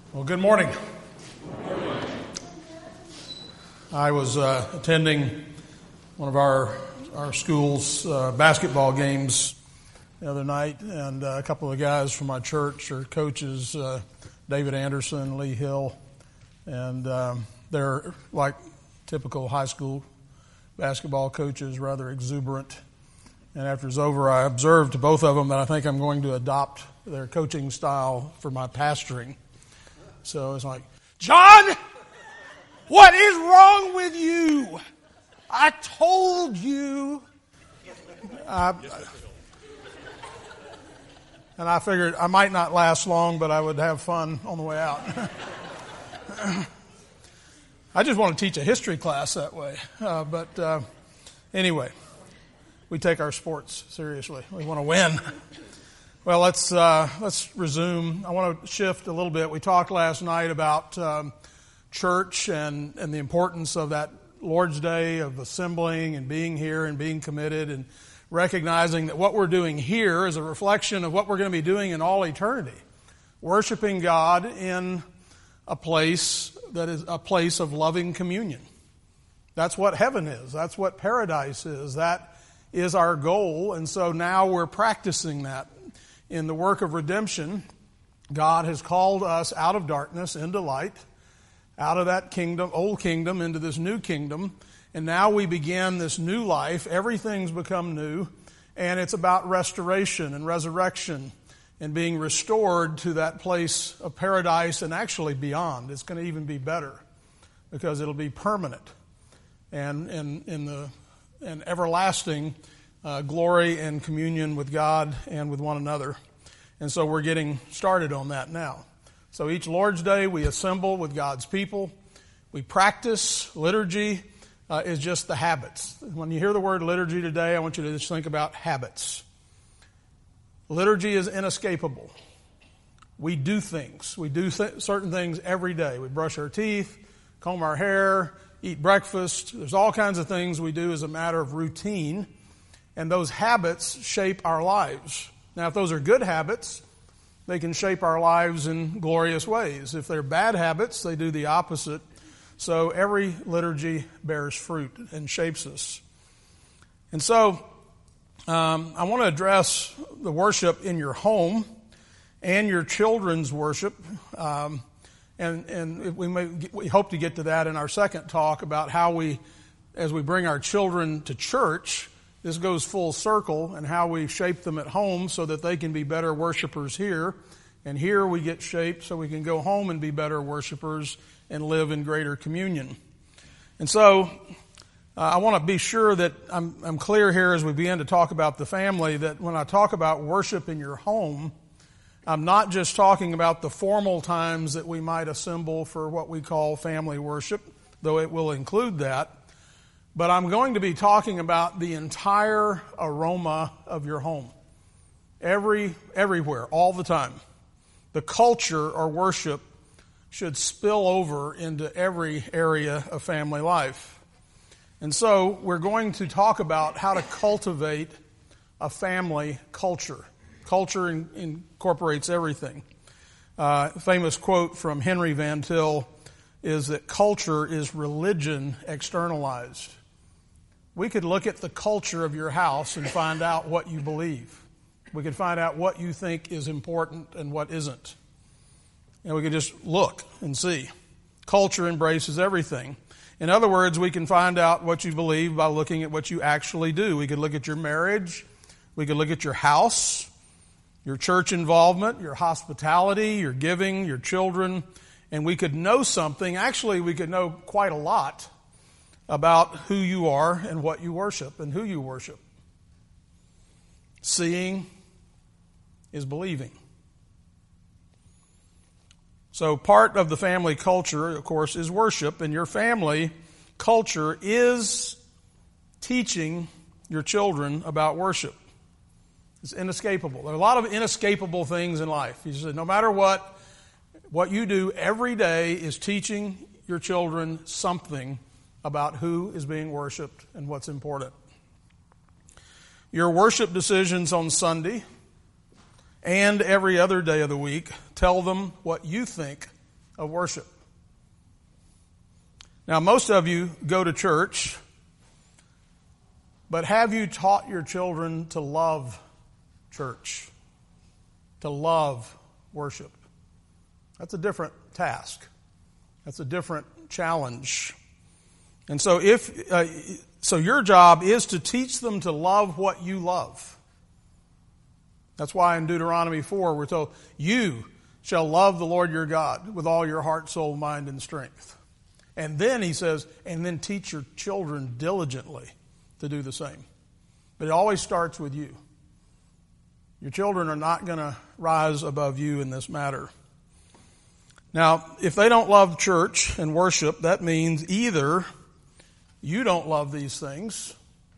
Well, good morning. I was attending one of our school's basketball games the other night, and a couple of guys from my church are coaches, David Anderson, Lee Hill, and they're like typical high school basketball coaches, rather exuberant. And after it's over, I observed to both of them that I think I'm going to adopt their coaching style for my pastoring. So it's like, John, what is wrong with you? I told you. And I figured I might not last long, but I would have fun on the way out. I just want to teach a history class that way. But anyway, we take our sports seriously. We want to win. Well, let's resume. I want to shift a little bit. We talked last night about church and the importance of that Lord's Day, of assembling and being here and being committed and recognizing that what we're doing here is a reflection of what we're going to be doing in all eternity. Worshiping God in a place that is a place of loving communion. That's what heaven is. That's what paradise is. That is our goal. And so now we're practicing that. In the work of redemption, God has called us out of darkness into light, out of that kingdom, old kingdom, into this new kingdom. And now we begin this new life. Everything's become new. And it's about restoration and resurrection and being restored to that place of paradise and actually beyond. It's going to even be better because it'll be permanent and everlasting glory and communion with God and with one another. And so we're getting started on that now. So each Lord's Day we assemble with God's people. We practice. Liturgy is just the habits. When you hear the word liturgy today, I want you to just think about habits. Liturgy is inescapable. We do things. We do certain things every day. We brush our teeth, comb our hair, eat breakfast. There's all kinds of things we do as a matter of routine. And those habits shape our lives. Now, if those are good habits, they can shape our lives in glorious ways. If they're bad habits, they do the opposite. So every liturgy bears fruit and shapes us. And so I want to address the worship in your home and your children's worship. And we hope to get to that in our second talk about how as we bring our children to church, this goes full circle, and how we shape them at home so that they can be better worshipers here. And here we get shaped so we can go home and be better worshipers and live in greater communion. And so I want to be sure that I'm clear here as we begin to talk about the family, that when I talk about worship in your home, I'm not just talking about the formal times that we might assemble for what we call family worship, though it will include that. But I'm going to be talking about the entire aroma of your home. Everywhere, all the time. The culture or worship should spill over into every area of family life. And so we're going to talk about how to cultivate a family culture. Culture incorporates everything. A famous quote from Henry Van Til is that culture is religion externalized. We could look at the culture of your house and find out what you believe. We could find out what you think is important and what isn't. And we could just look and see. Culture embraces everything. In other words, we can find out what you believe by looking at what you actually do. We could look at your marriage. We could look at your house, your church involvement, your hospitality, your giving, your children. And we could know something. Actually, we could know quite a lot about who you are and what you worship and who you worship. Seeing is believing. So part of the family culture, of course, is worship, and your family culture is teaching your children about worship. It's inescapable. There are a lot of inescapable things in life. You said no matter what you do every day is teaching your children something about who is being worshiped and what's important. Your worship decisions on Sunday and every other day of the week tell them what you think of worship. Now, most of you go to church, but have you taught your children to love church, to love worship? That's a different task. That's a different challenge. And so so your job is to teach them to love what you love. That's why in Deuteronomy 4 we're told, you shall love the Lord your God with all your heart, soul, mind, and strength. And then he says, and then teach your children diligently to do the same. But it always starts with you. Your children are not going to rise above you in this matter. Now, if they don't love church and worship, that means either you don't love these things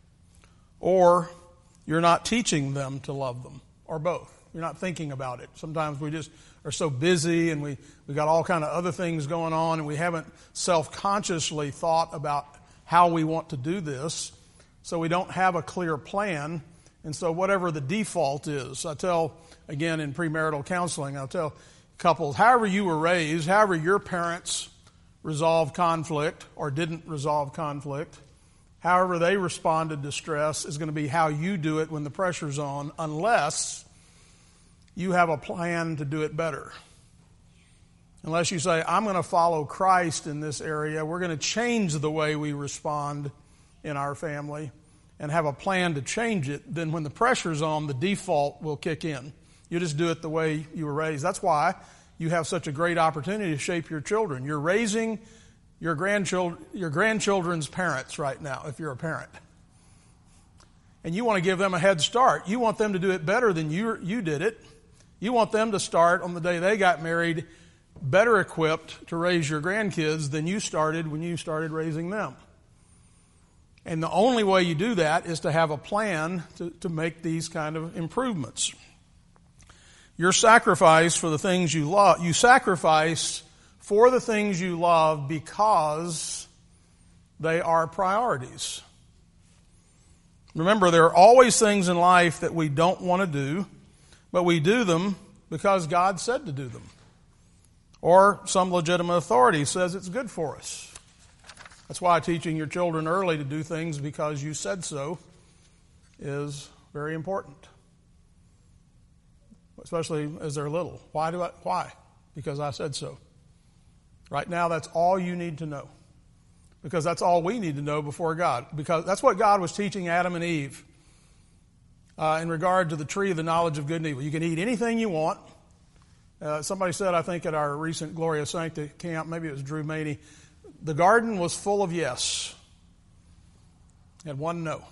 or you're not teaching them to love them, or both. You're not thinking about it. Sometimes we just are so busy and we got all kind of other things going on and we haven't self-consciously thought about how we want to do this. So we don't have a clear plan. And so whatever the default is, I tell, again, in premarital counseling, I'll tell couples, however you were raised, however your parents resolved conflict or didn't resolve conflict, however they responded to stress is going to be how you do it when the pressure's on, unless you have a plan to do it better. Unless you say, I'm going to follow Christ in this area, we're going to change the way we respond in our family and have a plan to change it, then when the pressure's on, the default will kick in. You just do it the way you were raised. That's why you have such a great opportunity to shape your children. You're raising your grandchildren's parents right now, if you're a parent. And you want to give them a head start. You want them to do it better than you did it. You want them to start on the day they got married better equipped to raise your grandkids than you started when you started raising them. And the only way you do that is to have a plan to make these kind of improvements. Your sacrifice for the things you love, you sacrifice for the things you love because they are priorities. Remember, there are always things in life that we don't want to do, but we do them because God said to do them. Or some legitimate authority says it's good for us. That's why teaching your children early to do things because you said so is very important. Especially as they're little. Why? Because I said so. Right now, that's all you need to know. Because that's all we need to know before God. Because that's what God was teaching Adam and Eve in regard to the tree of the knowledge of good and evil. You can eat anything you want. Somebody said, I think at our recent Gloria Sancta camp, maybe it was Drew Maney, the garden was full of yes and one no.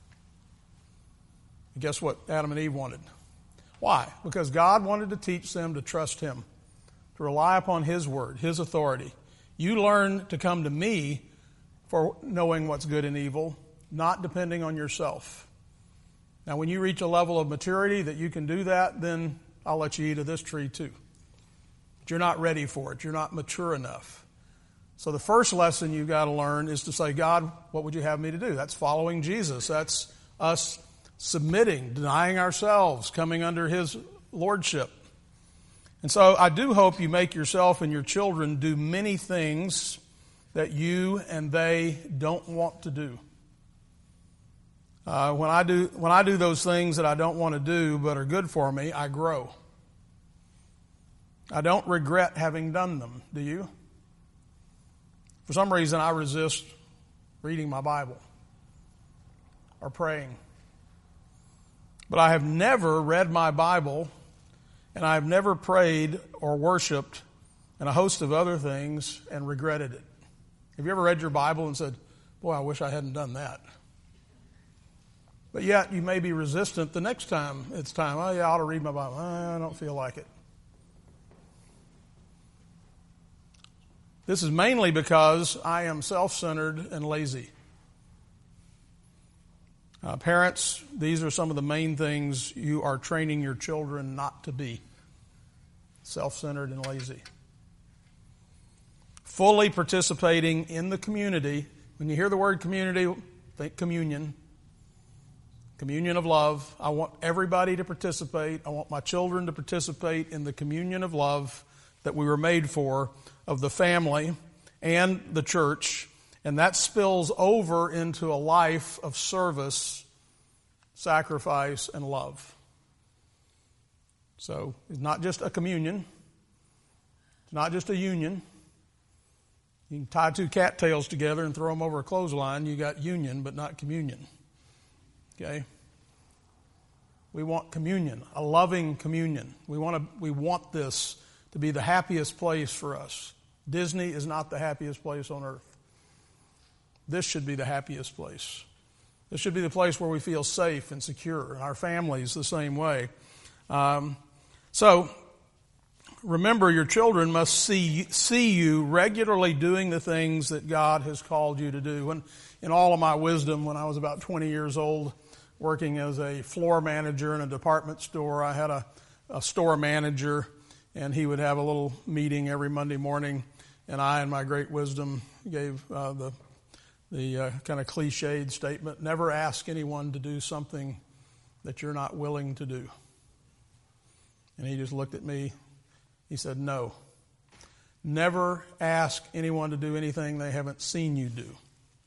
And guess what Adam and Eve wanted? Why? Because God wanted to teach them to trust Him, to rely upon His word, His authority. You learn to come to me for knowing what's good and evil, not depending on yourself. Now, when you reach a level of maturity that you can do that, then I'll let you eat of this tree too. But you're not ready for it. You're not mature enough. So the first lesson you've got to learn is to say, God, what would you have me to do? That's following Jesus. That's us submitting, denying ourselves, coming under His lordship. And so I do hope you make yourself and your children do many things that you and they don't want to do. When I do those things that I don't want to do but are good for me, I grow. I don't regret having done them. Do you? For some reason, I resist reading my Bible or praying. But I have never read my Bible, and I have never prayed or worshiped and a host of other things and regretted it. Have you ever read your Bible and said, boy, I wish I hadn't done that? But yet you may be resistant the next time it's time. Oh, yeah, I ought to read my Bible. I don't feel like it. This is mainly because I am self-centered and lazy. Parents, these are some of the main things you are training your children not to be. Self-centered and lazy. Fully participating in the community. When you hear the word community, think communion. Communion of love. I want everybody to participate. I want my children to participate in the communion of love that we were made for of the family and the church, and that spills over into a life of service, sacrifice, and love. So it's not just a communion. It's not just a union. You can tie two cattails together and throw them over a clothesline. You got union, but not communion. Okay? We want communion, a loving communion. We want this to be the happiest place for us. Disney is not the happiest place on earth. This should be the happiest place. This should be the place where we feel safe and secure, and our families the same way. So, remember, your children must see you regularly doing the things that God has called you to do. When, in all of my wisdom, when I was about 20 years old, working as a floor manager in a department store, I had a store manager, and he would have a little meeting every Monday morning, and I, in my great wisdom, gave the kind of cliched statement, never ask anyone to do something that you're not willing to do. And he just looked at me. He said, no. Never ask anyone to do anything they haven't seen you do.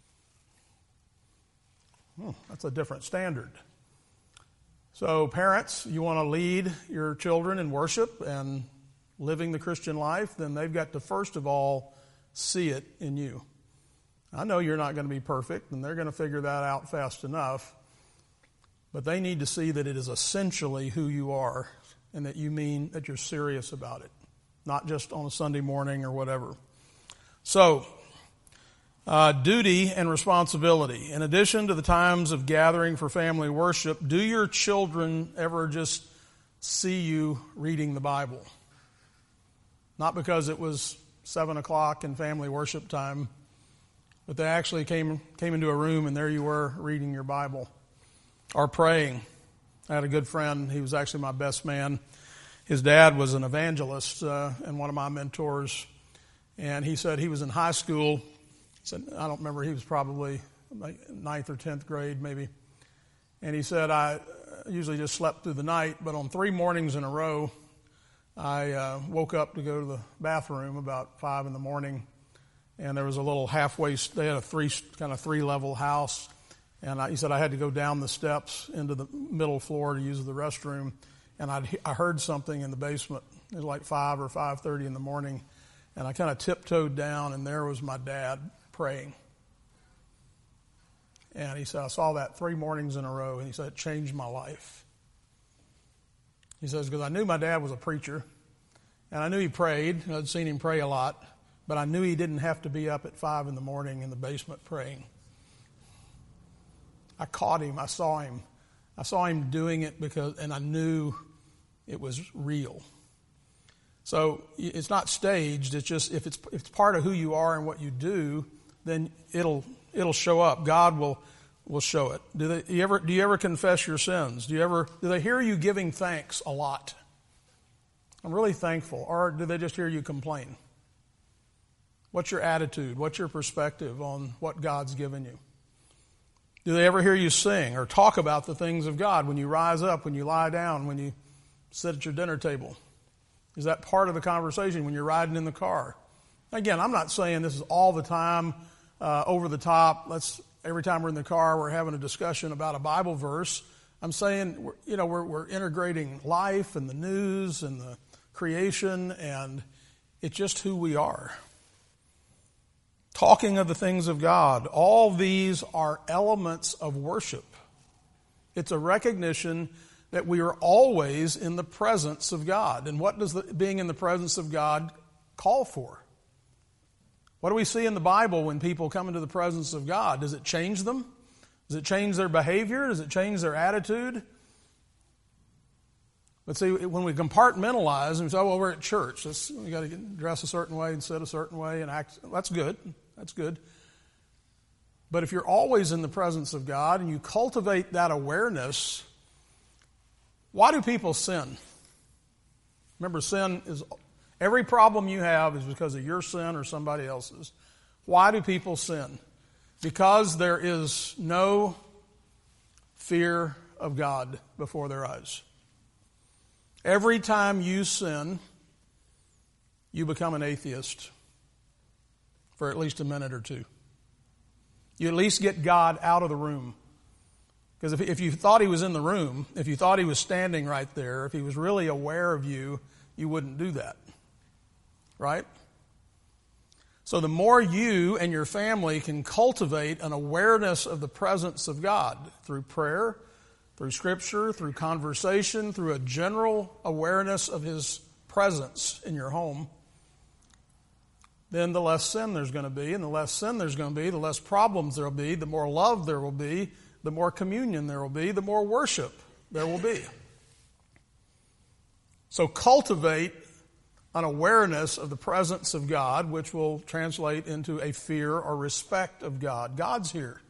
That's a different standard. So parents, you want to lead your children in worship and living the Christian life, then they've got to first of all see it in you. I know you're not going to be perfect, and they're going to figure that out fast enough, but they need to see that it is essentially who you are and that you mean that you're serious about it, not just on a Sunday morning or whatever. So, duty and responsibility. In addition to the times of gathering for family worship, do your children ever just see you reading the Bible? Not because it was 7 o'clock in family worship time, but they actually came into a room and there you were reading your Bible or praying. I had a good friend. He was actually my best man. His dad was an evangelist and one of my mentors. And he said he was in high school. He said, I don't remember, he was probably like 9th or 10th grade maybe. And he said, I usually just slept through the night, but on 3 mornings in a row, I woke up to go to the bathroom about 5 in the morning. And there was a little halfway, they had a 3-level house. And he said I had to go down the steps into the middle floor to use the restroom. And I heard something in the basement. It was like 5 or 5:30 in the morning. And I kind of tiptoed down, and there was my dad praying. And he said, I saw that 3 mornings in a row, and he said, it changed my life. He says, because I knew my dad was a preacher, and I knew he prayed, and I'd seen him pray a lot, but I knew he didn't have to be up at 5 in the morning in the basement praying. I caught him. I saw him. I saw him doing it and I knew it was real. So it's not staged. It's just if it's part of who you are and what you do, then it'll show up. God will show it. Do you ever confess your sins? Do they hear you giving thanks a lot? I'm really thankful. Or do they just hear you complain? What's your attitude? What's your perspective on what God's given you? Do they ever hear you sing or talk about the things of God when you rise up, when you lie down, when you sit at your dinner table? Is that part of the conversation when you're riding in the car? Again, I'm not saying this is all the time, over the top. Every time we're in the car, we're having a discussion about a Bible verse. I'm saying, we're integrating life and the news and the creation, and it's just who we are. Talking of the things of God, all these are elements of worship. It's a recognition that we are always in the presence of God. And what does being in the presence of God call for? What do we see in the Bible when people come into the presence of God? Does it change them? Does it change their behavior? Does it change their attitude? But see, when we compartmentalize and we say, we're at church. We got to dress a certain way and sit a certain way and act. That's good. That's good. But if you're always in the presence of God and you cultivate that awareness, why do people sin? Remember, every problem you have is because of your sin or somebody else's. Why do people sin? Because there is no fear of God before their eyes. Every time you sin, you become an atheist for at least a minute or two. You at least get God out of the room. Because if you thought he was in the room, if you thought he was standing right there, if he was really aware of you, you wouldn't do that. Right? So the more you and your family can cultivate an awareness of the presence of God through prayer, through Scripture, through conversation, through a general awareness of his presence in your home, then the less sin there's going to be, and the less sin there's going to be, the less problems there will be, the more love there will be, the more communion there will be, the more worship there will be. So cultivate an awareness of the presence of God, which will translate into a fear or respect of God. God's here.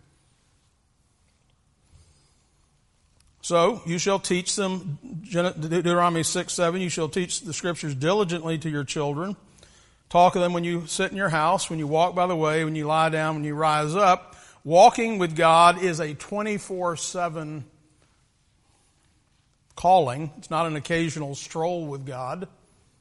So you shall teach them, Deuteronomy 6:7, you shall teach the Scriptures diligently to your children. Talk of them when you sit in your house, when you walk by the way, when you lie down, when you rise up. Walking with God is a 24/7 calling. It's not an occasional stroll with God.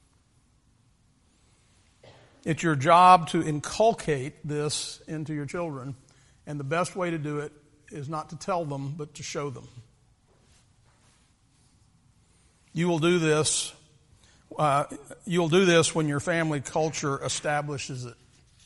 It's your job to inculcate this into your children. And the best way to do it is not to tell them, but to show them. You will do this. You'll do this when your family culture establishes it.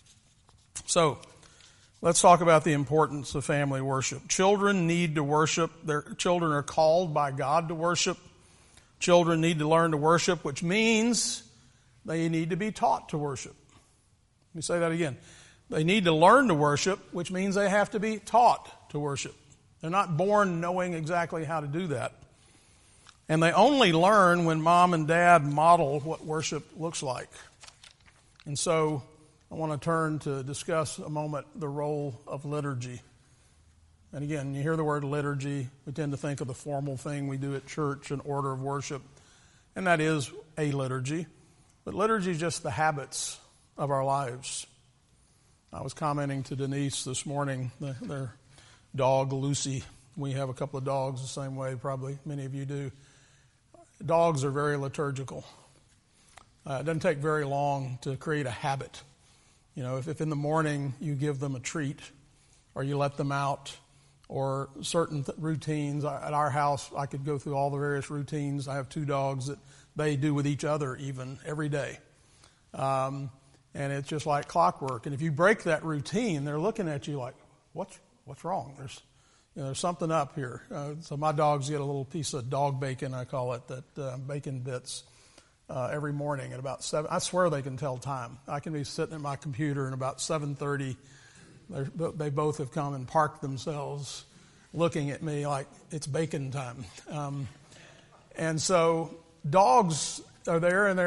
So, let's talk about the importance of family worship. Children need to worship. Their children are called by God to worship. Children need to learn to worship, which means they need to be taught to worship. Let me say that again. They need to learn to worship, which means they have to be taught to worship. They're not born knowing exactly how to do that. And they only learn when mom and dad model what worship looks like. And so I want to turn to discuss a moment the role of liturgy. And again, you hear the word liturgy, we tend to think of the formal thing we do at church, an order of worship. And that is a liturgy. But liturgy is just the habits of our lives. I was commenting to Denise this morning, their dog, Lucy. We have a couple of dogs the same way, probably many of you do. Dogs are very liturgical. It doesn't take very long to create a habit. You know, if in the morning you give them a treat, or you let them out, or certain routines. At our house, I could go through all the various routines. I have 2 dogs that they do with each other even every day. And it's just like clockwork. And if you break that routine, they're looking at you like, what's wrong? There's something up here. So my dogs get a little piece of dog bacon, I call it, that bacon bits every morning at about 7. I swear they can tell time. I can be sitting at my computer and about 7:30, they both have come and parked themselves looking at me like it's bacon time. And so dogs are there, and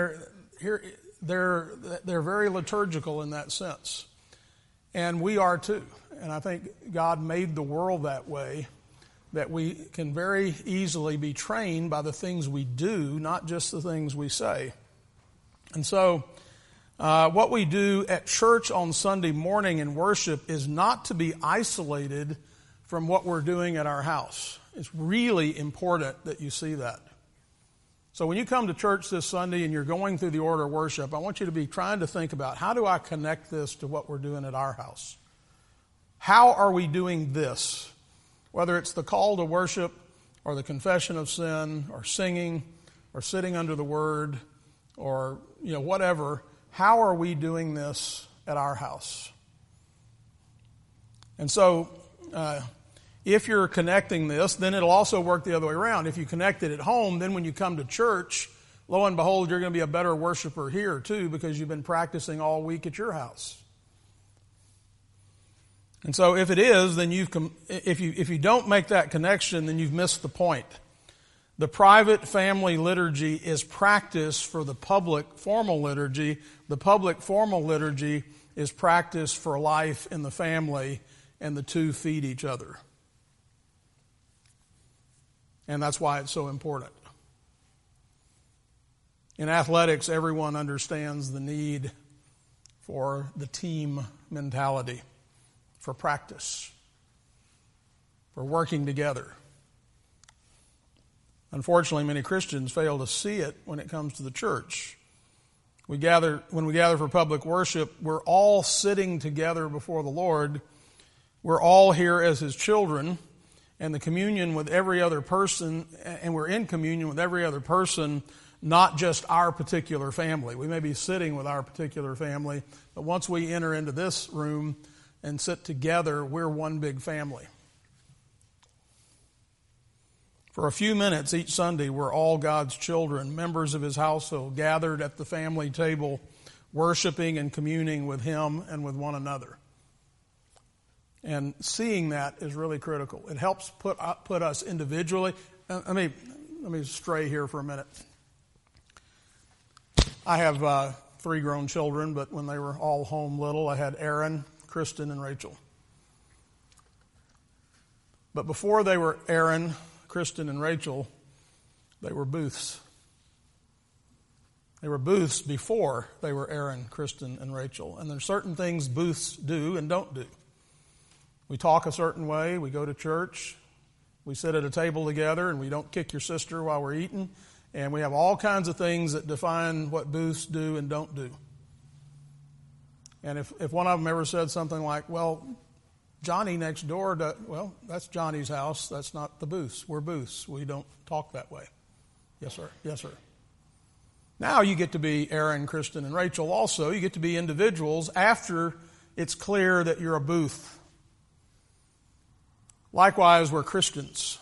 they're very liturgical in that sense. And we are too. And I think God made the world that way, that we can very easily be trained by the things we do, not just the things we say. And so what we do at church on Sunday morning in worship is not to be isolated from what we're doing at our house. It's really important that you see that. So when you come to church this Sunday and you're going through the order of worship, I want you to be trying to think about, how do I connect this to what we're doing at our house? How are we doing this? Whether it's the call to worship or the confession of sin or singing or sitting under the word or whatever, how are we doing this at our house? And so if you're connecting this, then it'll also work the other way around. If you connect it at home, then when you come to church, lo and behold, you're going to be a better worshiper here too, because you've been practicing all week at your house. And so if it is, then if you don't make that connection, then you've missed the point. The private family liturgy is practice for the public formal liturgy. The public formal liturgy is practice for life in the family, and the two feed each other. And that's why it's so important. In athletics, everyone understands the need for the team mentality, for practice, for working together. Unfortunately, many Christians fail to see it when it comes to the church. When we gather for public worship, we're all sitting together before the Lord. We're all here as His children, and the communion with every other person, and we're in communion with every other person, not just our particular family. We may be sitting with our particular family, but once we enter into this room and sit together, we're one big family. For a few minutes each Sunday, we're all God's children, members of His household, gathered at the family table, worshiping and communing with Him and with one another. And seeing that is really critical. It helps put us individually. Let me stray here for a minute. I have 3 grown children, but when they were all home little, I had Aaron, Kristen, and Rachel. But before they were Aaron, Kristen, and Rachel, they were Booths. They were Booths before they were Aaron, Kristen, and Rachel. And there's certain things Booths do and don't do. We talk a certain way, we go to church, we sit at a table together, and we don't kick your sister while we're eating. And we have all kinds of things that define what Booths do and don't do. And if one of them ever said something like, well, Johnny next door, well, that's Johnny's house. That's not the Booths. We're Booths. We don't talk that way. Yes, sir. Yes, sir. Now you get to be Aaron, Kristen, and Rachel also. You get to be individuals after it's clear that you're a Booth. Likewise, we're Christians.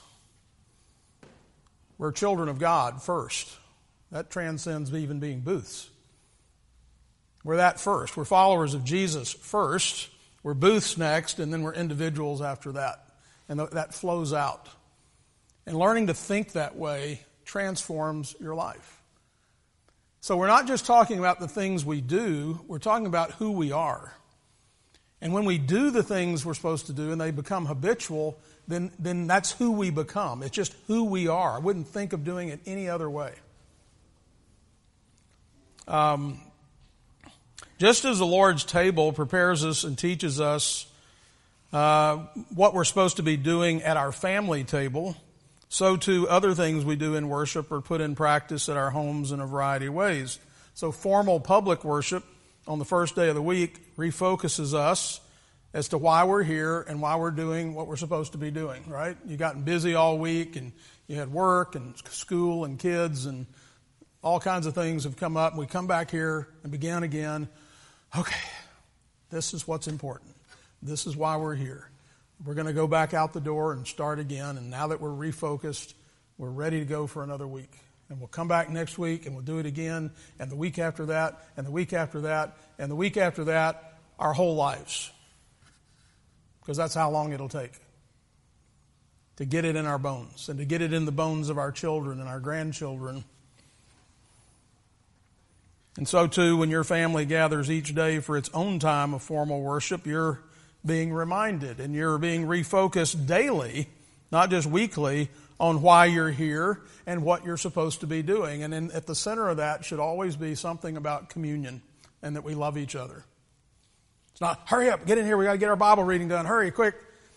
We're children of God first. That transcends even being Booths. We're that first. We're followers of Jesus first. We're Booths next, and then we're individuals after that. And that flows out. And learning to think that way transforms your life. So we're not just talking about the things we do, we're talking about who we are. And when we do the things we're supposed to do and they become habitual, then that's who we become. It's just who we are. I wouldn't think of doing it any other way. Just as the Lord's table prepares us and teaches us what we're supposed to be doing at our family table, so too other things we do in worship are put in practice at our homes in a variety of ways. So formal public worship on the first day of the week refocuses us as to why we're here and why we're doing what we're supposed to be doing, right? You've gotten busy all week and you had work and school and kids and all kinds of things have come up. And we come back here and begin again. Okay, this is what's important. This is why we're here. We're going to go back out the door and start again. And now that we're refocused, we're ready to go for another week. And we'll come back next week and we'll do it again. And the week after that, and the week after that, and the week after that, our whole lives. Because that's how long it'll take to get it in our bones and to get it in the bones of our children and our grandchildren. And so too, when your family gathers each day for its own time of formal worship, you're being reminded and you're being refocused daily, not just weekly, on why you're here and what you're supposed to be doing. And at the center of that should always be something about communion and that we love each other. It's not, hurry up, get in here, we got to get our Bible reading done, hurry, quick.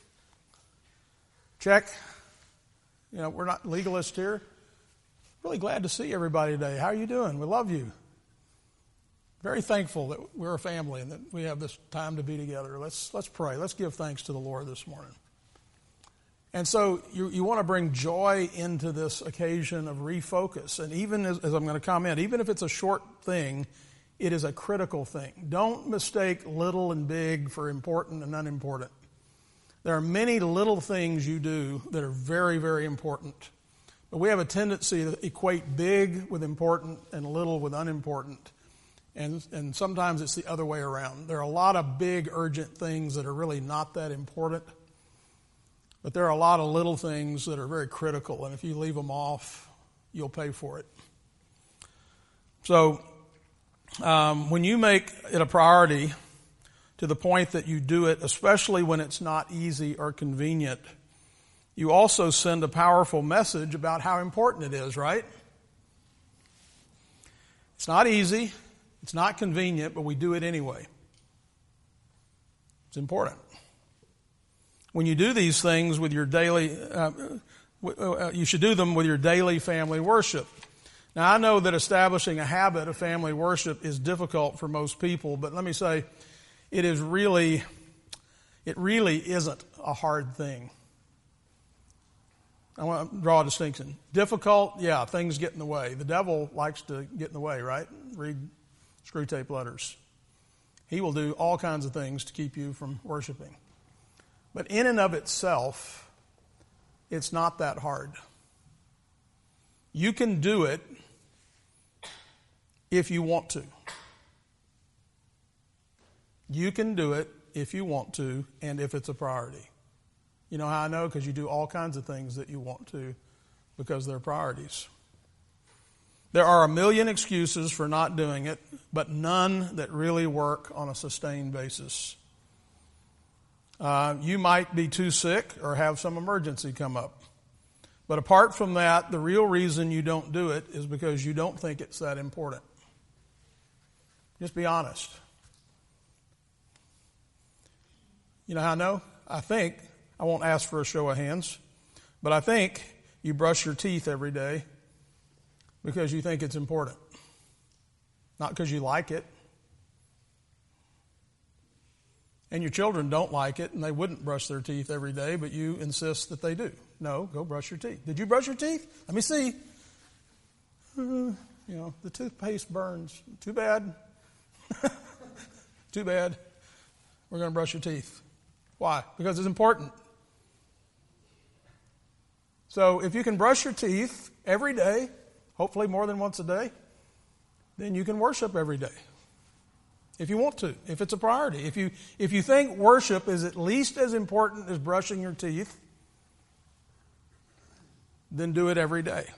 Check. You know, we're not legalists here. Really glad to see everybody today. How are you doing? We love you. Very thankful that we're a family and that we have this time to be together. Let's pray. Let's give thanks to the Lord this morning. And so you want to bring joy into this occasion of refocus. And even as I'm going to comment, even if it's a short thing, it is a critical thing. Don't mistake little and big for important and unimportant. There are many little things you do that are very, very important. But we have a tendency to equate big with important and little with unimportant. And sometimes it's the other way around. There are a lot of big, urgent things that are really not that important. But there are a lot of little things that are very critical. And if you leave them off, you'll pay for it. So when you make it a priority to the point that you do it, especially when it's not easy or convenient, you also send a powerful message about how important it is, right? It's not easy. It's not convenient, but we do it anyway. It's important. When you do these things with your daily, you should do them with your daily family worship. Now, I know that establishing a habit of family worship is difficult for most people, but let me say, it really isn't a hard thing. I want to draw a distinction. Difficult, yeah, things get in the way. The devil likes to get in the way, right? Read Screwtape Letters. He will do all kinds of things to keep you from worshiping. But in and of itself, it's not that hard. You can do it if you want to. You can do it if you want to and if it's a priority. You know how I know? Because you do all kinds of things that you want to because they're priorities. There are a million excuses for not doing it, but none that really work on a sustained basis. You might be too sick or have some emergency come up. But apart from that, the real reason you don't do it is because you don't think it's that important. Just be honest. You know how I know? I won't ask for a show of hands, but I think you brush your teeth every day because you think it's important. Not because you like it. And your children don't like it, and they wouldn't brush their teeth every day, but you insist that they do. No, go brush your teeth. Did you brush your teeth? Let me see. The toothpaste burns. Too bad. Too bad. We're going to brush your teeth. Why? Because it's important. So if you can brush your teeth every day, hopefully more than once a day, then you can worship every day. If you want to, if it's a priority. If you think worship is at least as important as brushing your teeth, then do it every day.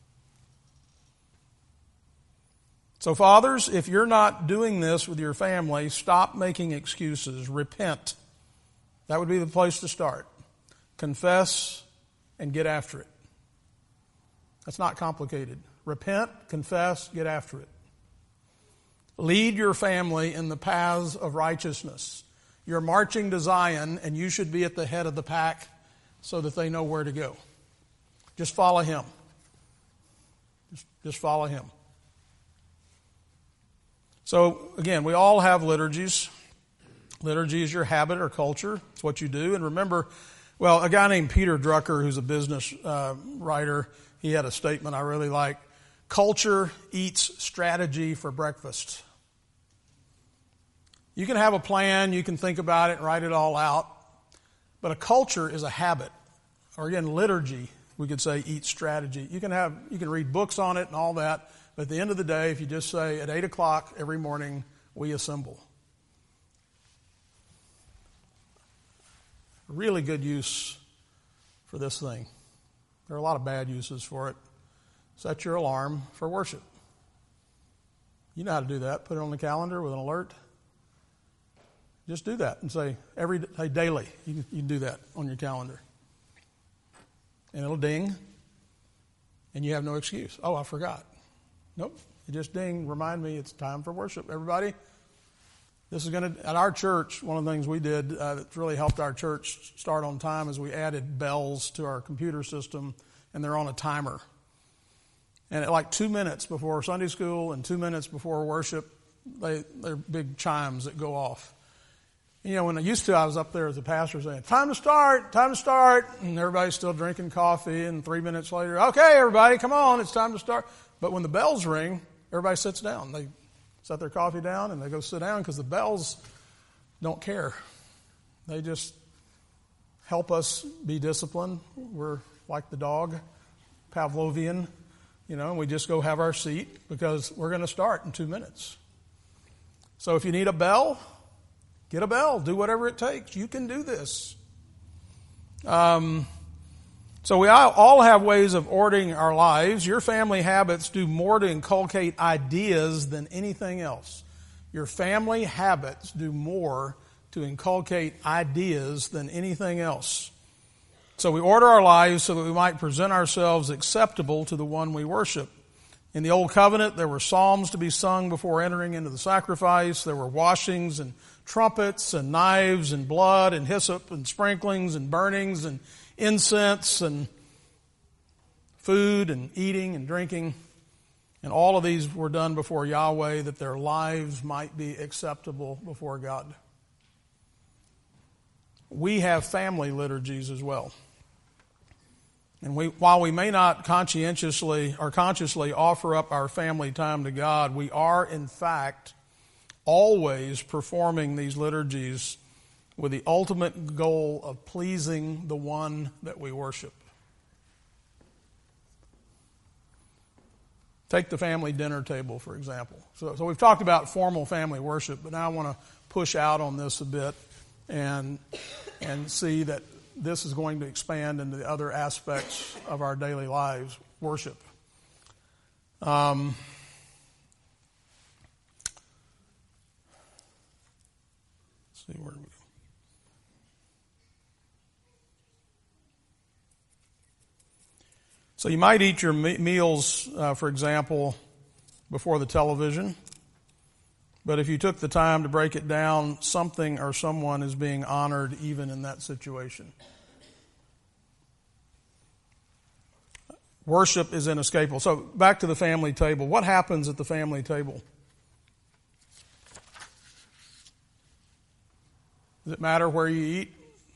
So fathers, if you're not doing this with your family, stop making excuses. Repent. That would be the place to start. Confess and get after it. That's not complicated. Repent, confess, get after it. Lead your family in the paths of righteousness. You're marching to Zion, and you should be at the head of the pack so that they know where to go. Just follow him. Just follow him. So, again, we all have liturgies. Liturgy is your habit or culture. It's what you do. And remember, a guy named Peter Drucker, who's a business writer, he had a statement I really like. Culture eats strategy for breakfast. You can have a plan, you can think about it and write it all out, but a culture is a habit. Or again, liturgy, we could say, eats strategy. You can read books on it and all that, but at the end of the day, if you just say at 8 o'clock every morning, we assemble. Really good use for this thing. There are a lot of bad uses for it. Set your alarm for worship. You know how to do that. Put it on the calendar with an alert. Just do that and say daily. You can do that on your calendar. And it'll ding. And you have no excuse. Oh, I forgot. Nope. It just ding. Remind me it's time for worship. Everybody, this is at our church, one of the things we did that really helped our church start on time is we added bells to our computer system, and they're on a timer. And at like 2 minutes before Sunday school and 2 minutes before worship, they're big chimes that go off. When I was up there as a pastor saying, time to start, and everybody's still drinking coffee, and 3 minutes later, okay, everybody, come on, it's time to start. But when the bells ring, everybody sits down. They set their coffee down, and they go sit down because the bells don't care. They just help us be disciplined. We're like the dog, Pavlovian, and we just go have our seat because we're going to start in 2 minutes. So if you need a bell, get a bell. Do whatever it takes. You can do this. So we all have ways of ordering our lives. Your family habits do more to inculcate ideas than anything else. Your family habits do more to inculcate ideas than anything else. So we order our lives so that we might present ourselves acceptable to the one we worship. In the Old Covenant, there were psalms to be sung before entering into the sacrifice. There were washings and trumpets and knives and blood and hyssop and sprinklings and burnings and incense and food and eating and drinking. And all of these were done before Yahweh that their lives might be acceptable before God. We have family liturgies as well. And while we may not conscientiously or consciously offer up our family time to God, we are in fact always performing these liturgies with the ultimate goal of pleasing the one that we worship. Take the family dinner table, for example. So we've talked about formal family worship, but now I want to push out on this a bit and see that this is going to expand into the other aspects of our daily lives, worship. Let's see, where do we go? So you might eat your meals, for example, before the television. But if you took the time to break it down, something or someone is being honored even in that situation. Worship is inescapable. So back to the family table. What happens at the family table? Does it matter where you eat?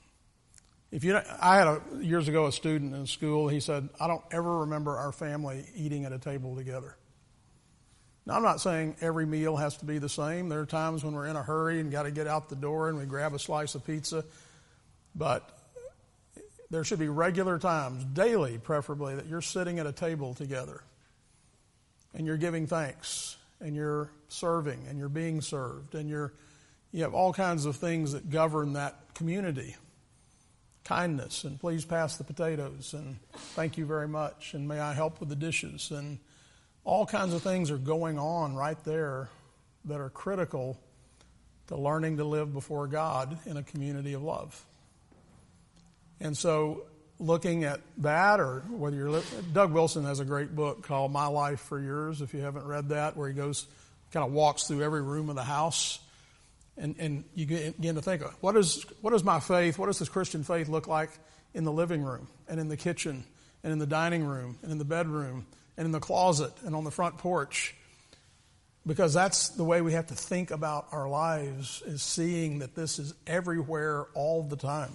I had years ago a student in school. He said, "I don't ever remember our family eating at a table together." Now, I'm not saying every meal has to be the same. There are times when we're in a hurry and got to get out the door and we grab a slice of pizza. But there should be regular times, daily preferably, that you're sitting at a table together and you're giving thanks and you're serving and you're being served and you have all kinds of things that govern that community. Kindness, and please pass the potatoes, and thank you very much, and may I help with the dishes, and all kinds of things are going on right there that are critical to learning to live before God in a community of love. And so looking at that, or whether you're Doug Wilson has a great book called My Life for Yours, if you haven't read that, where he kind of walks through every room of the house. And you begin to think, what is my faith, what does this Christian faith look like in the living room and in the kitchen and in the dining room and in the bedroom and in the closet and on the front porch? Because that's the way we have to think about our lives, is seeing that this is everywhere all the time.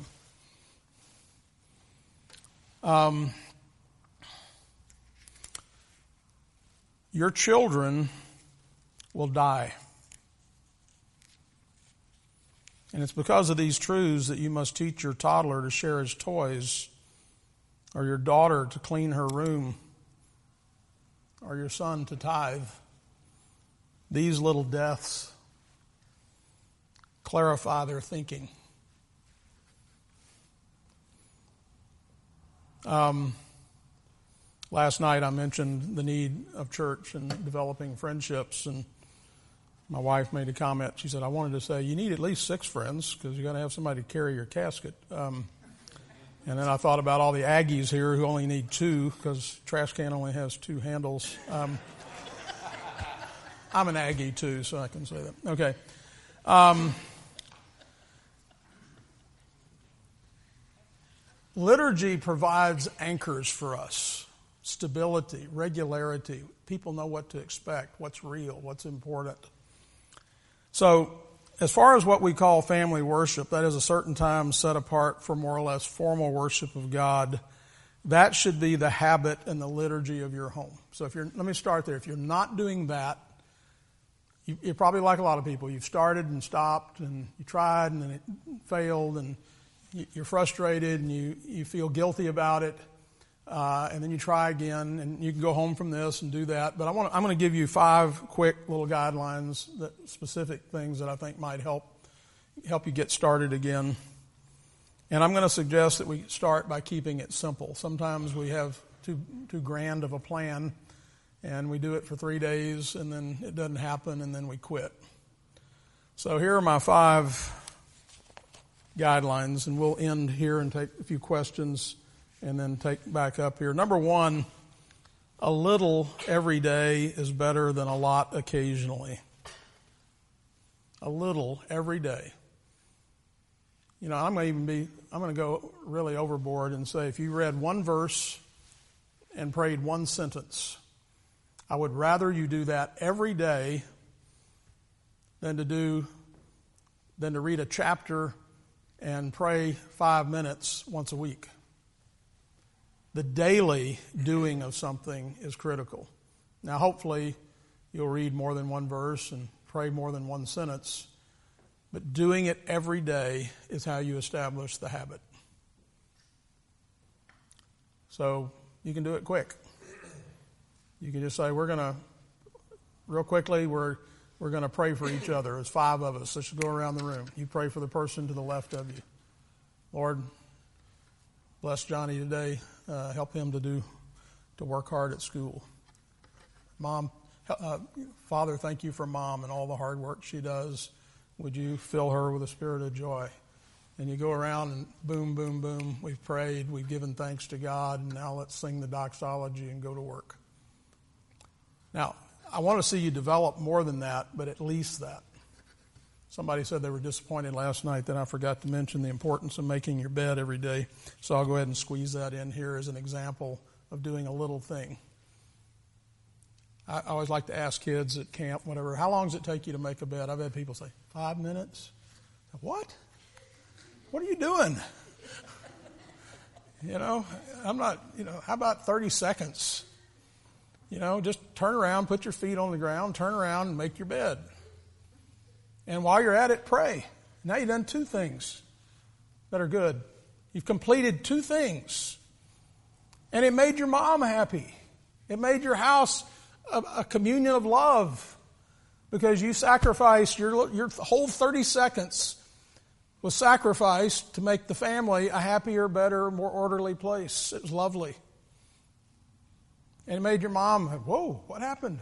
Your children will die. And it's because of these truths that you must teach your toddler to share his toys, or your daughter to clean her room, or your son to tithe. These little deaths clarify their thinking. Last night I mentioned the need of church and developing friendships, and my wife made a comment. She said, "I wanted to say, you need at least 6 friends because you're going to have somebody to carry your casket." And then I thought about all the Aggies here who only need 2 because trash can only has 2 handles. I'm an Aggie too, so I can say that. Okay. Liturgy provides anchors for us. Stability, regularity. People know what to expect, what's real, what's important. So, as far as what we call family worship, that is a certain time set apart for more or less formal worship of God. That should be the habit and the liturgy of your home. So let me start there. If you're not doing that, you're probably like a lot of people. You've started and stopped, and you tried and then it failed, and you're frustrated and you feel guilty about it. And then you try again, and you can go home from this and do that. But I'm going to give you 5 quick little guidelines, specific things that I think might help you get started again. And I'm going to suggest that we start by keeping it simple. Sometimes we have too grand of a plan, and we do it for 3 days, and then it doesn't happen, and then we quit. So here are my 5 guidelines, and we'll end here and take a few questions and then take back up here. Number 1, a little every day is better than a lot occasionally. A little every day. You know, I'm going to go really overboard and say if you read 1 verse and prayed 1 sentence, I would rather you do that every day than to read a chapter and pray 5 minutes once a week. The daily doing of something is critical. Now, hopefully, you'll read more than one verse and pray more than one sentence, but doing it every day is how you establish the habit. So you can do it quick. You can just say, we're going to pray for each other. There's 5 of us. Let's go around the room. You pray for the person to the left of you. Lord, bless Johnny today. Help him to work hard at school. Mom, Father, thank you for Mom and all the hard work she does. Would you fill her with a spirit of joy? And you go around and boom, boom, boom. We've prayed. We've given thanks to God. And now let's sing the doxology and go to work. Now, I want to see you develop more than that, but at least that. Somebody said they were disappointed last night that I forgot to mention the importance of making your bed every day. So I'll go ahead and squeeze that in here as an example of doing a little thing. I always like to ask kids at camp, whatever, how long does it take you to make a bed? I've had people say, 5 minutes. What? What are you doing? I'm not, how about 30 seconds? Just turn around, put your feet on the ground, turn around and make your bed. And while you're at it, pray. Now you've done 2 things that are good. You've completed 2 things. And it made your mom happy. It made your house a communion of love because you sacrificed your whole 30 seconds was sacrificed to make the family a happier, better, more orderly place. It was lovely. And it made your mom, whoa, what happened?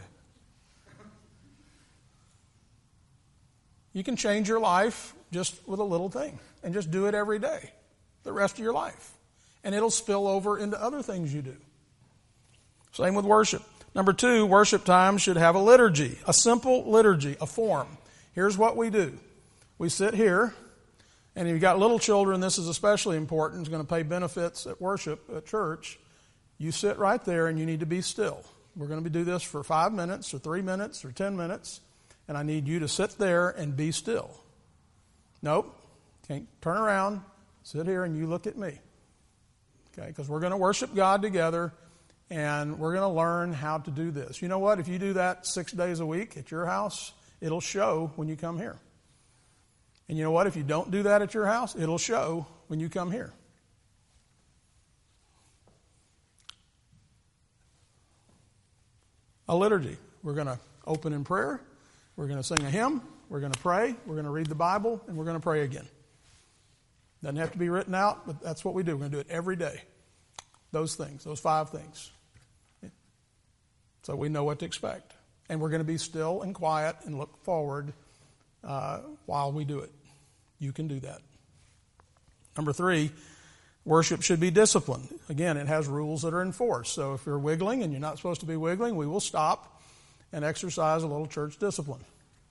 You can change your life just with a little thing and just do it every day, the rest of your life. And it'll spill over into other things you do. Same with worship. Number 2, worship time should have a liturgy, a simple liturgy, a form. Here's what we do. We sit here, and if you've got little children, this is especially important. It's going to pay benefits at worship at church. You sit right there, and you need to be still. We're going to do this for 5 minutes or 3 minutes or 10 minutes, and I need you to sit there and be still. Nope, can't turn around, sit here, and you look at me. Okay, because we're going to worship God together. And we're going to learn how to do this. You know what? If you do that 6 days a week at your house, it'll show when you come here. And you know what? If you don't do that at your house, it'll show when you come here. A liturgy. We're going to open in prayer. We're going to sing a hymn. We're going to pray. We're going to read the Bible. And we're going to pray again. Doesn't have to be written out, but that's what we do. We're going to do it every day. Those things, those 5 things. So we know what to expect. And we're going to be still and quiet and look forward while we do it. You can do that. Number 3, worship should be disciplined. Again, it has rules that are enforced. So if you're wiggling and you're not supposed to be wiggling, we will stop and exercise a little church discipline.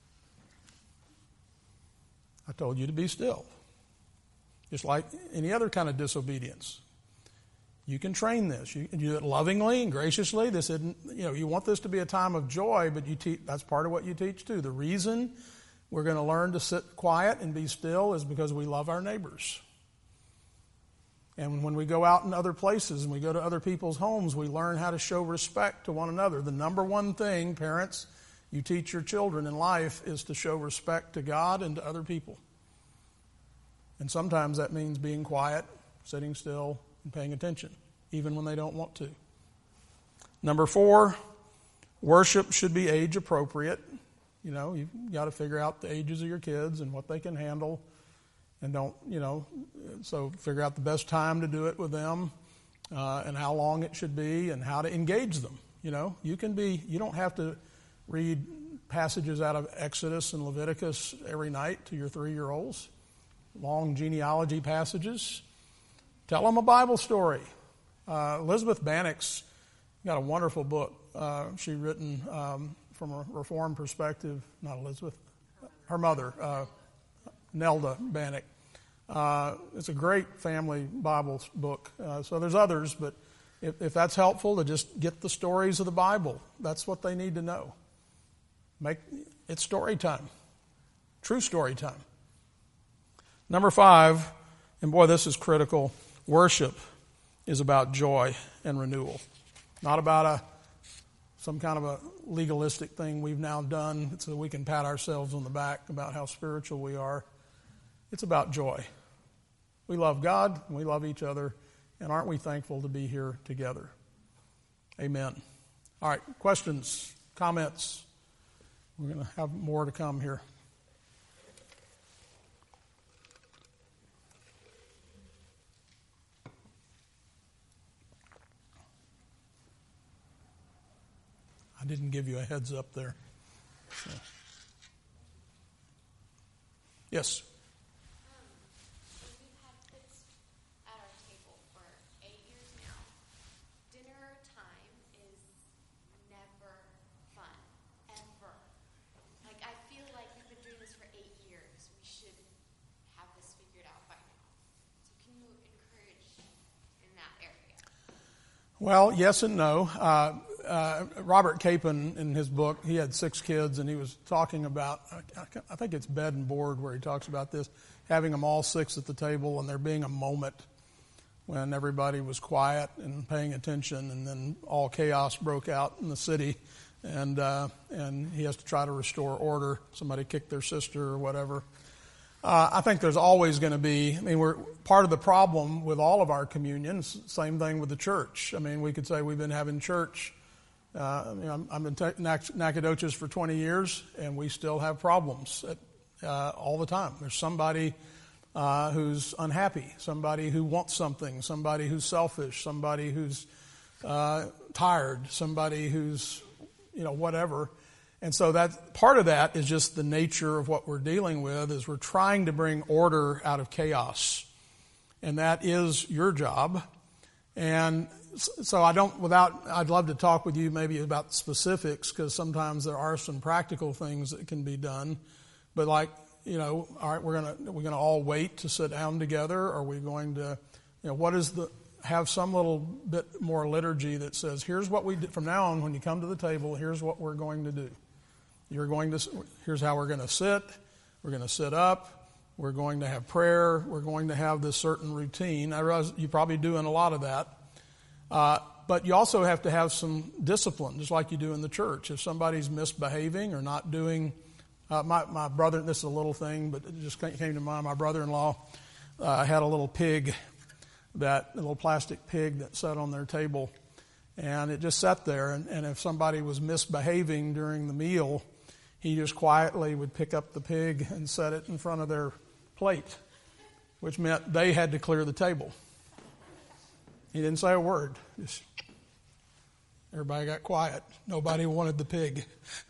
I told you to be still. Just like any other kind of disobedience. You can train this. You can do it lovingly and graciously. This isn't, you want this to be a time of joy, but that's part of what you teach too. The reason we're going to learn to sit quiet and be still is because we love our neighbors. And when we go out in other places and we go to other people's homes, we learn how to show respect to one another. The number one thing, parents, you teach your children in life is to show respect to God and to other people. And sometimes that means being quiet, sitting still, and paying attention, even when they don't want to. Number 4, worship should be age appropriate. You've got to figure out the ages of your kids and what they can handle. And so figure out the best time to do it with them and how long it should be and how to engage them. You don't have to read passages out of Exodus and Leviticus every night to your 3-year-olds. Long genealogy passages. Tell them a Bible story. Elizabeth Bannock's got a wonderful book she written from a Reformed perspective. Not Elizabeth, her mother, Nelda Bannock. It's a great family Bible book. So there's others, but if that's helpful, to just get the stories of the Bible. That's what they need to know. It's story time. True story time. Number 5, and boy, this is critical, worship is about joy and renewal. Not about some kind of a legalistic thing we've now done so that we can pat ourselves on the back about how spiritual we are. It's about joy. We love God and we love each other, and aren't we thankful to be here together? Amen. All right, questions, comments? We're going to have more to come here. I didn't give you a heads up there. So. Yes? We've had kids at our table for 8 years now. Dinner time is never fun, ever. Like, I feel like we've been doing this for 8 years. We should have this figured out by now. So can you encourage in that area? Well, yes and no. Robert Capon, in his book, he had 6 kids, and he was talking about, I think it's Bed and Board where he talks about this, having them all 6 at the table and there being a moment when everybody was quiet and paying attention, and then all chaos broke out in the city, and he has to try to restore order. Somebody kicked their sister or whatever. I think there's always going to be, we're part of the problem with all of our communions, same thing with the church. We could say we've been having church. I've been Nacogdoches for 20 years, and we still have problems all the time. There's somebody who's unhappy, somebody who wants something, somebody who's selfish, somebody who's tired, somebody who's, whatever. And so that part of that is just the nature of what we're dealing with, is we're trying to bring order out of chaos. And that is your job. And so I'd love to talk with you maybe about specifics, because sometimes there are some practical things that can be done. But all right, we're gonna all wait to sit down together. Are we going to, have some little bit more liturgy that says, here's what we do from now on when you come to the table, here's what we're going to do. Here's how we're going to sit. We're going to sit up. We're going to have prayer. We're going to have this certain routine. I realize you're probably doing a lot of that. But you also have to have some discipline, just like you do in the church. If somebody's misbehaving or not doing, my brother, this is a little thing, but it just came to mind. My brother-in-law had a little pig, a little plastic pig that sat on their table, and it just sat there. And if somebody was misbehaving during the meal, he just quietly would pick up the pig and set it in front of their plate, which meant they had to clear the table. He didn't say a word. Just everybody got quiet. Nobody wanted the pig.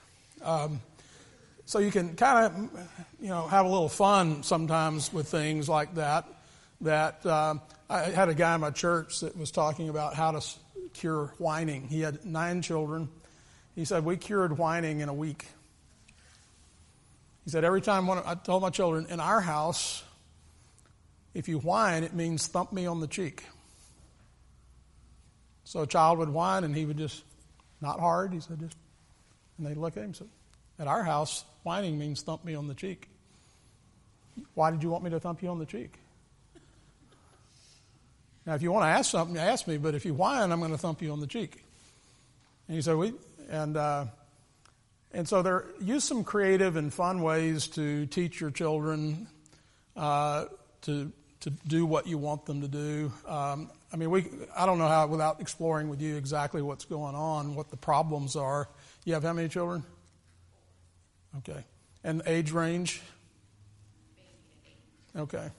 So you can kind of, have a little fun sometimes with things like that. I had a guy in my church that was talking about how to cure whining. He had 9 children. He said, we cured whining in a week. He said, every time I told my children, in our house, if you whine, it means thump me on the cheek. So a child would whine, and he would just, not hard, he said, and they'd look at him and say, at our house, whining means thump me on the cheek. Why did you want me to thump you on the cheek? Now, if you want to ask something, ask me, but if you whine, I'm going to thump you on the cheek. And he said, and so use some creative and fun ways to teach your children to do what you want them to do. I don't know how, without exploring with you exactly what's going on, what the problems are. You have how many children? Okay. And age range? Okay.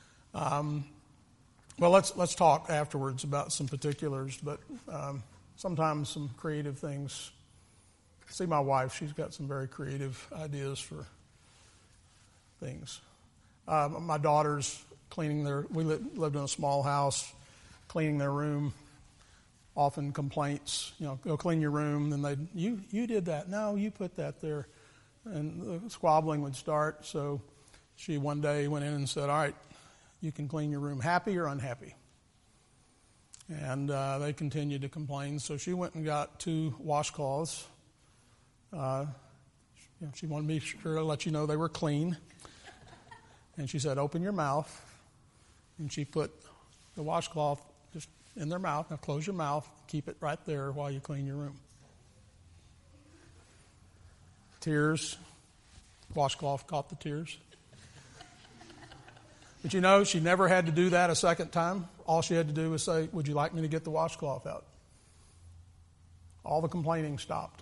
Well, let's talk afterwards about some particulars, but sometimes some creative things. See my wife; she's got some very creative ideas for things. My daughter's cleaning we lived in a small house, cleaning their room. Often complaints, go clean your room. Then you did that. No, you put that there, and the squabbling would start. So she one day went in and said, "All right, you can clean your room. Happy or unhappy?" And they continued to complain. So she went and got 2 washcloths. She wanted me to let you know they were clean. And she said, open your mouth. And she put the washcloth just in their mouth. Now close your mouth. Keep it right there while you clean your room. Tears. Washcloth caught the tears. But you know, she never had to do that a second time. All she had to do was say, would you like me to get the washcloth out? All the complaining stopped.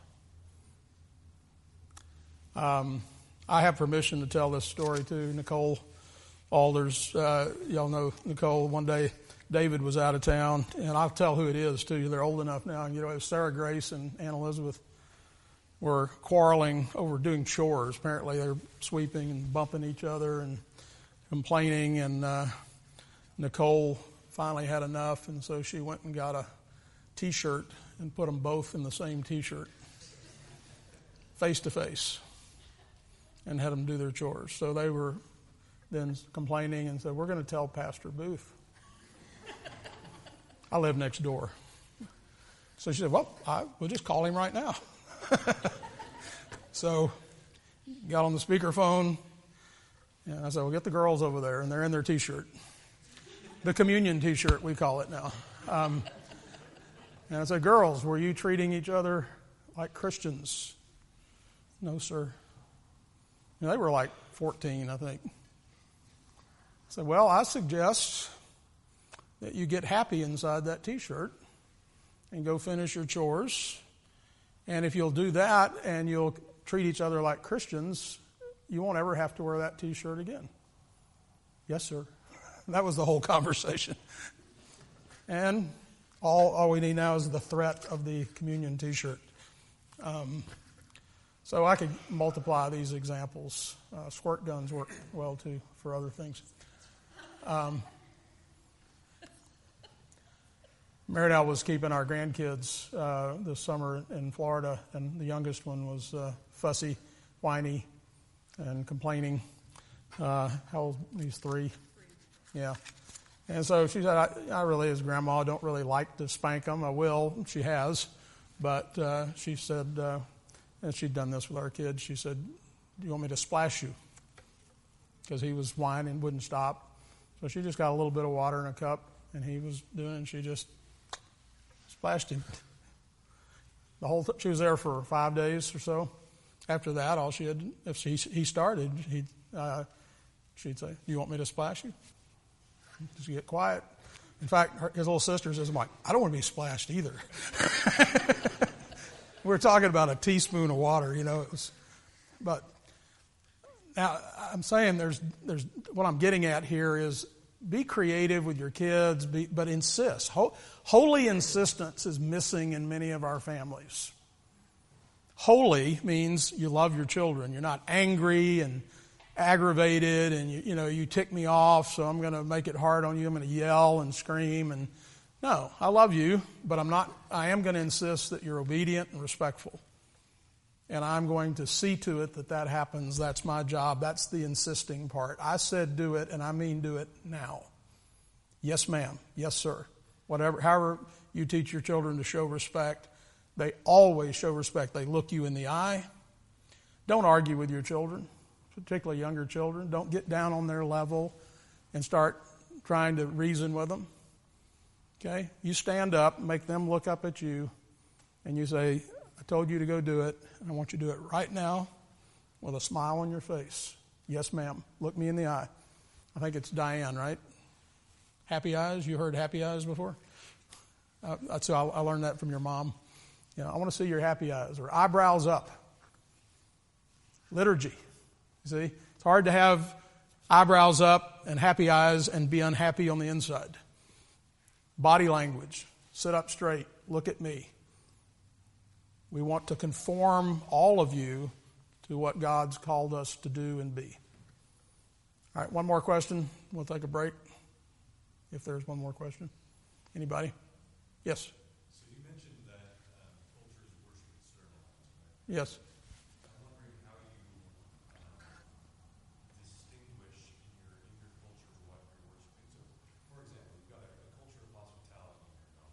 I have permission to tell this story too. Nicole Alders, y'all know Nicole. One day David was out of town, and I'll tell who it is too. They're old enough now. You know, it was Sarah Grace and Ann Elizabeth were quarreling over doing chores. Apparently they're sweeping and bumping each other and complaining, and Nicole finally had enough, and so she went and got a T-shirt and put them both in the same T-shirt, face to face, and had them do their chores. So they were then complaining and said, we're going to tell Pastor Booth. I live next door. So she said, well, we'll just call him right now. So got on the speakerphone, and I said, well, get the girls over there, and they're in their T-shirt. The communion T-shirt, we call it now. And I said, girls, were you treating each other like Christians? No, sir. And they were like 14, I think. I said, well, I suggest that you get happy inside that T-shirt and go finish your chores. And if you'll do that and you'll treat each other like Christians, you won't ever have to wear that T-shirt again. Yes, sir. That was the whole conversation. And all we need now is the threat of the communion T-shirt. So I could multiply these examples. Squirt guns work well, too, for other things. Marinelle was keeping our grandkids this summer in Florida, and the youngest one was fussy, whiny, and complaining. How old? He's 3. Yeah. And so she said, I really, as grandma, don't really like to spank them. I will. She has. But she said, and she'd done this with our kids, she said, do you want me to splash you? Because he was whining, wouldn't stop. So she just got a little bit of water in a cup, and he was doing, and she just splashed him. She was there for 5 days or so. After that, all she had, if he started, she'd say, do you want me to splash you? Just get quiet. In fact, his little sister says, I'm like, I don't want to be splashed either. We're talking about a teaspoon of water, you know. But now I'm saying there's what I'm getting at here is be creative with your kids, but insist. Holy insistence is missing in many of our families. Holy means you love your children. You're not angry and aggravated and you tick me off, so I'm going to make it hard on you. I'm going to yell and scream. And no, I love you, but I am going to insist that you're obedient and respectful. And I'm going to see to it that happens. That's my job. That's the insisting part. I said do it, and I mean do it now. Yes, ma'am. Yes, sir. However you teach your children to show respect, they always show respect. They look you in the eye. Don't argue with your children, particularly younger children. Don't get down on their level and start trying to reason with them. Okay? You stand up, make them look up at you, and you say, I told you to go do it, and I want you to do it right now with a smile on your face. Yes, ma'am. Look me in the eye. I think it's Diane, right? Happy eyes? You heard happy eyes before? That's how I learned that from your mom. I want to see your happy eyes, or eyebrows up. Liturgy. You see? It's hard to have eyebrows up and happy eyes and be unhappy on the inside. Body language. Sit up straight. Look at me. We want to conform all of you to what God's called us to do and be. All right, one more question. We'll take a break. If there's one more question. Anybody? Yes? So you mentioned that cultures worship external ones, right? Yes. I'm wondering how you distinguish in your culture what you're worshiping. So, for example, you've got a culture of hospitality in your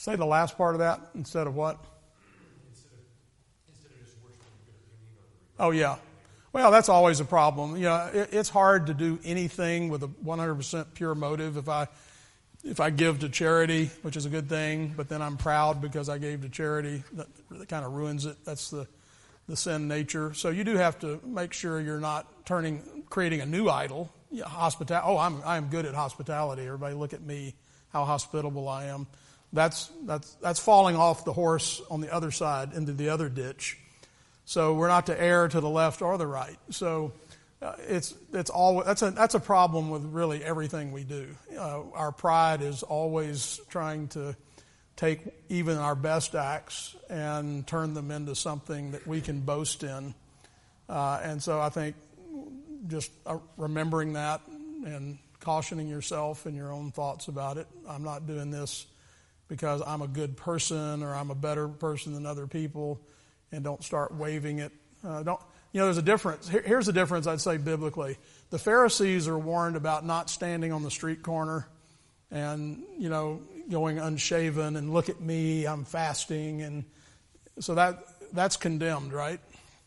Say the last part of that instead of what? Instead of just worshiping a good opinion of the Oh, yeah. Well, that's always a problem. You know, it's hard to do anything with a 100% pure motive. If I give to charity, which is a good thing, but then I'm proud because I gave to charity, that kind of ruins it. That's the sin nature. So you do have to make sure you're not creating a new idol. Yeah, I am good at hospitality. Everybody look at me, how hospitable I am. That's falling off the horse on the other side into the other ditch. So we're not to err to the left or the right. So that's a problem with really everything we do. Our pride is always trying to take even our best acts and turn them into something that we can boast in. And so I think just remembering that and cautioning yourself and your own thoughts about it. I'm not doing this because I'm a good person or I'm a better person than other people. And don't start waving it. There's a difference. Here's the difference, I'd say, biblically. The Pharisees are warned about not standing on the street corner and, going unshaven and look at me, I'm fasting. And so that's condemned, right?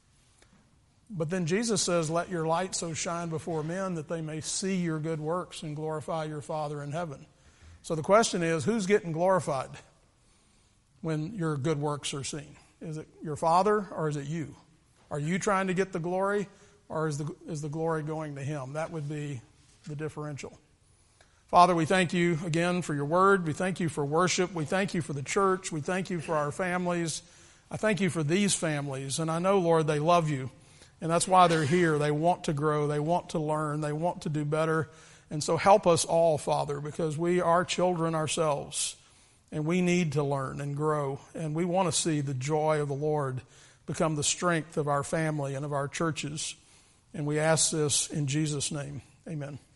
But then Jesus says, let your light so shine before men that they may see your good works and glorify your Father in heaven. So the question is, who's getting glorified when your good works are seen? Is it your Father or is it you? Are you trying to get the glory or is the glory going to Him? That would be the differential. Father, we thank you again for your word. We thank you for worship. We thank you for the church. We thank you for our families. I thank you for these families. And I know, Lord, they love you. And that's why they're here. They want to grow. They want to learn. They want to do better. And so help us all, Father, because we are children ourselves. And we need to learn and grow. And we want to see the joy of the Lord become the strength of our family and of our churches. And we ask this in Jesus' name. Amen.